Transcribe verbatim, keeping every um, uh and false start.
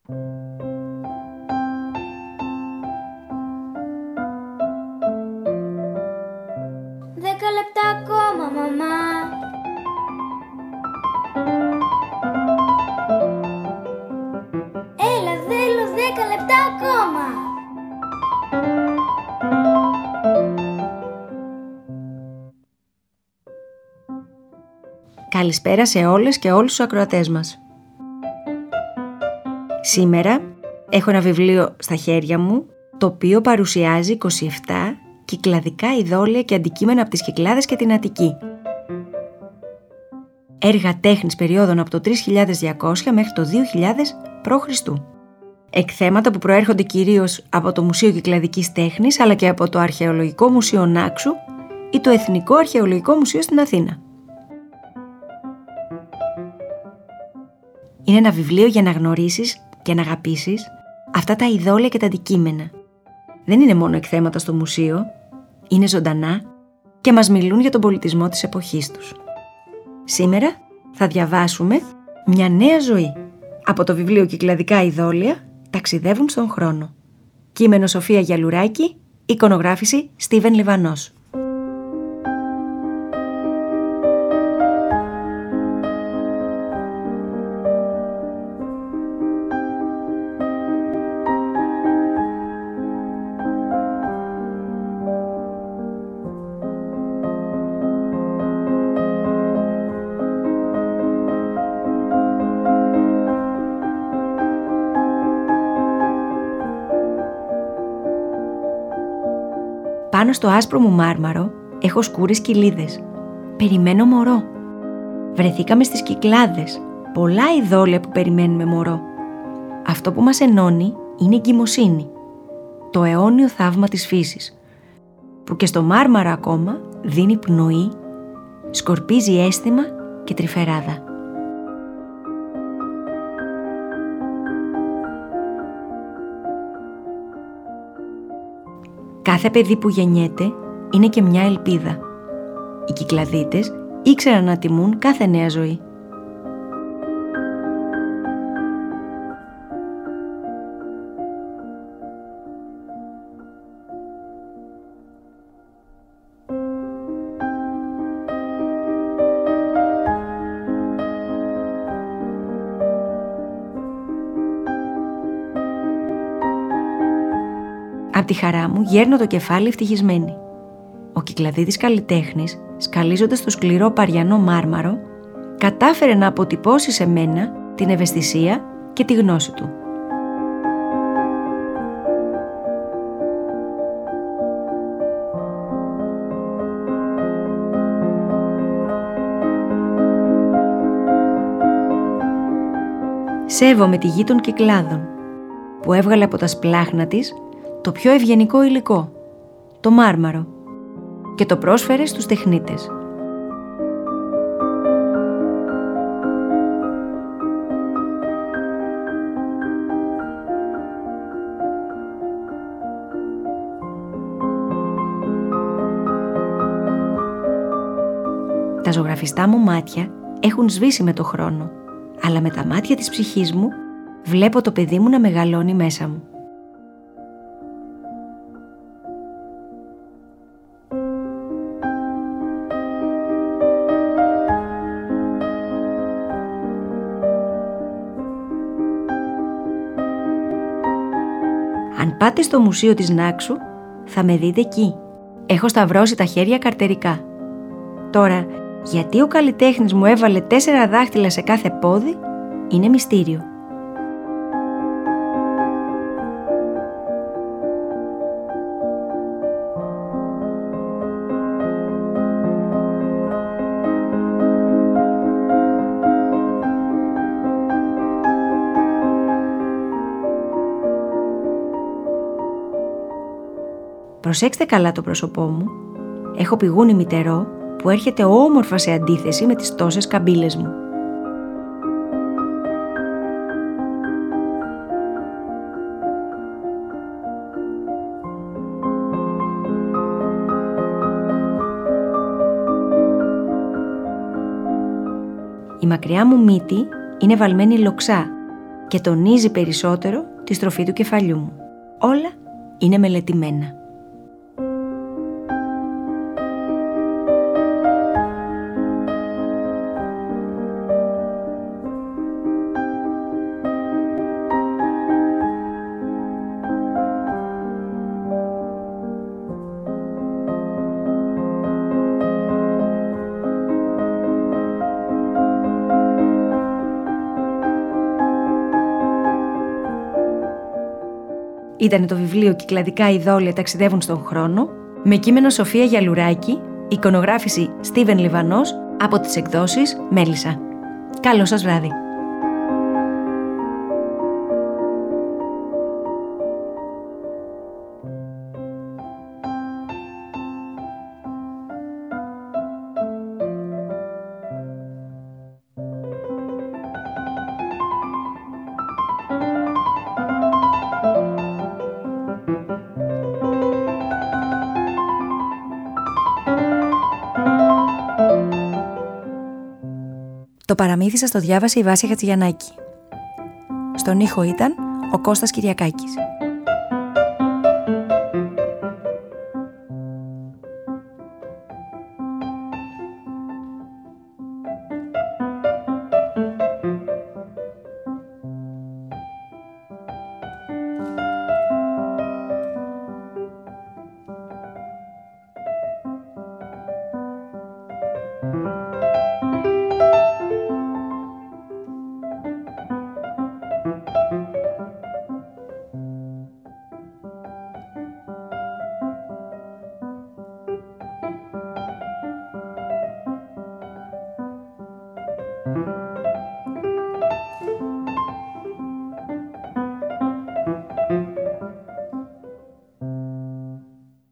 Δέκα λεπτά ακόμα, μαμά. Έλα, θέλω δέκα λεπτά ακόμα. Καλησπέρα σε όλες και όλους τους ακροατές μας. Σήμερα έχω ένα βιβλίο στα χέρια μου, το οποίο παρουσιάζει είκοσι επτά κυκλαδικά ειδόλια και αντικείμενα από τις Κυκλάδες και την Αττική. Έργα τέχνης περιόδων από το τρεις χιλιάδες διακόσια μέχρι το δύο χιλιάδες π.Χ. Εκθέματα που προέρχονται κυρίως από το Μουσείο Κυκλαδικής Τέχνης, αλλά και από το Αρχαιολογικό Μουσείο Νάξου ή το Εθνικό Αρχαιολογικό Μουσείο στην Αθήνα. Είναι ένα βιβλίο για να γνωρίσεις και να αγαπήσεις αυτά τα ειδόλια και τα αντικείμενα. Δεν είναι μόνο εκθέματα στο μουσείο, είναι ζωντανά και μας μιλούν για τον πολιτισμό της εποχής τους. Σήμερα θα διαβάσουμε «Μια νέα ζωή» από το βιβλίο «Κυκλαδικά ειδόλια ταξιδεύουν στον χρόνο». Κείμενο Σοφία Γιαλουράκη, εικονογράφηση Στίβεν Λιβανός. Πάνω στο άσπρο μου μάρμαρο έχω σκούρες κοιλίδες. Περιμένω μωρό. Βρεθήκαμε στις Κυκλάδες. Πολλά ειδόλια που περιμένουμε μωρό. Αυτό που μας ενώνει είναι η εγκυμοσύνη. Το αιώνιο θαύμα της φύσης. Που και στο μάρμαρο ακόμα δίνει πνοή, σκορπίζει αίσθημα και τρυφεράδα. Κάθε παιδί που γεννιέται είναι και μια ελπίδα. Οι Κυκλαδίτες ήξεραν να τιμούν κάθε νέα ζωή. Απ' τη χαρά μου γέρνω το κεφάλι ευτυχισμένη. Ο Κυκλαδίτης καλλιτέχνης, σκαλίζοντας το σκληρό παριανό μάρμαρο, κατάφερε να αποτυπώσει σε μένα την ευαισθησία και τη γνώση του. Σέβομαι τη γη των Κυκλάδων, που έβγαλε από τα σπλάχνα της το πιο ευγενικό υλικό, το μάρμαρο, και το πρόσφερε στους τεχνίτες. Τα ζωγραφιστά μου μάτια έχουν σβήσει με το χρόνο, αλλά με τα μάτια της ψυχής μου βλέπω το παιδί μου να μεγαλώνει μέσα μου. Αν πάτε στο Μουσείο της Νάξου, θα με δείτε εκεί. Έχω σταυρώσει τα χέρια καρτερικά. Τώρα, γιατί ο καλλιτέχνης μου έβαλε τέσσερα δάχτυλα σε κάθε πόδι, είναι μυστήριο. Προσέξτε καλά το πρόσωπό μου. Έχω πηγούνι μητερό που έρχεται όμορφα σε αντίθεση με τις τόσες καμπύλες μου. Η μακριά μου μύτη είναι βαλμένη λοξά και τονίζει περισσότερο τη στροφή του κεφαλιού μου. Όλα είναι μελετημένα. Ήταν το βιβλίο «Κυκλαδικά ειδόλια ταξιδεύουν στον χρόνο», με κείμενο Σοφία Γιαλουράκη, εικονογράφηση Στίβεν Λιβανός, από τις εκδόσεις Μέλισσα. Καλό σας βράδυ. Το παραμύθι σας το διάβασε η Βάσια Χατζηγιαννάκη. Στον ήχο ήταν ο Κώστας Κυριακάκης.